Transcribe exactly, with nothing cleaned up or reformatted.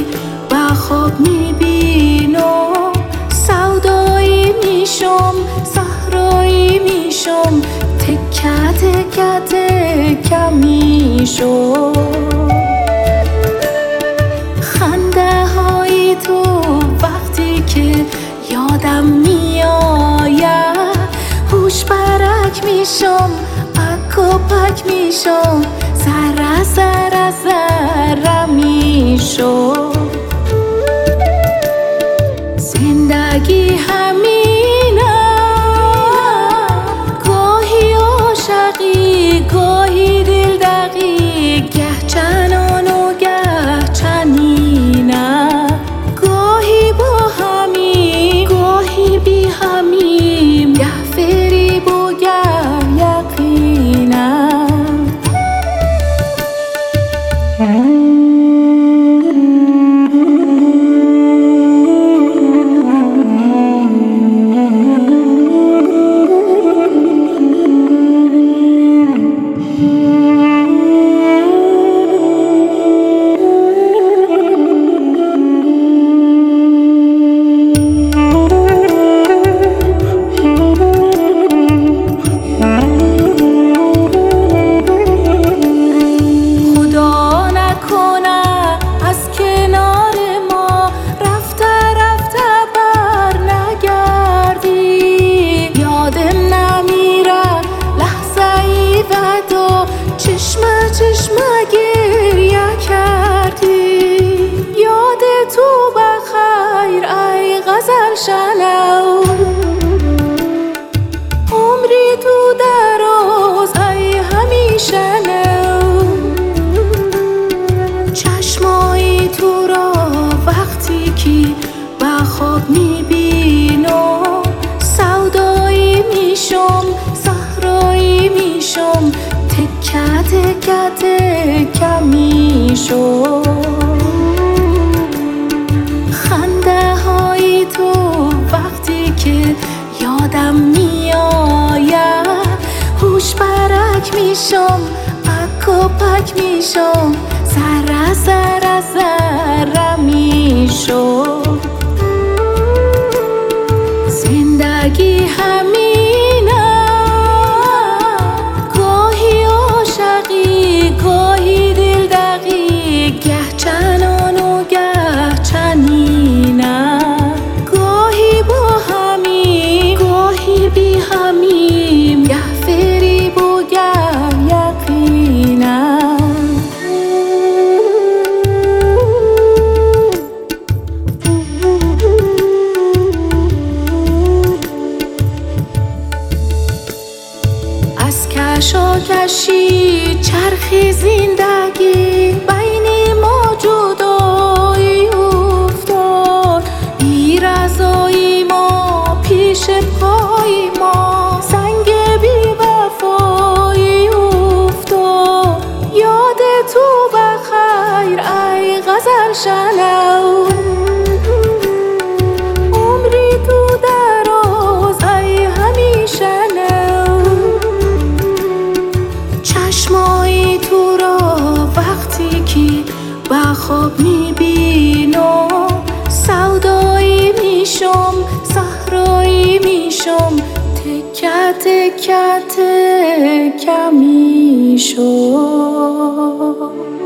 که با خواب میبینم، سودایی میشم صحرایی میشم، تکه تکه تکه میشم. خنده های تو وقتی که یادم میآید، هوش برک میشم پک و پک میشم، ذره ذره ذره میشم. زندگی همینه، گاهی عاشقی گاهی دلدغی، گه چنان و گه چنینه، گاهی با همیم گاهی بی همیم، گه فریب و گه یقینه. چشمه چشمه گریه کردی، یاد تو بخیر ای غزل شنو، عمری تو دراز ای همیشه نو. چشمای تو را وقتی که به خواب میبینم، سودایی میشم صحرایی میشم، تکه تکه تکه میشم. خنده های تو وقتی که یادم میآید، هوش برک میشم پک و پک میشم، ذره ذره ذره میشم. زندگی همینه، گاهی عاشقی گاهی دلدغی، گه چنان و گه چنینه، گاهی با همیم گاهی بی همیم، گه فریب و گه یقینه. از کشاکشی چرخی زندگی، بین ما جدایی افتاد، بی رضایی ما پیش پای ما، سنگ بی وفایی افتاد، یاد تو بخیر ای غزل شنو، عمری تو دراز ای همیشه نو. چشمای تو را وقتی که به خواب میبینم، سودایی میشم صحرایی میشم، تکه تکه تکه میشم.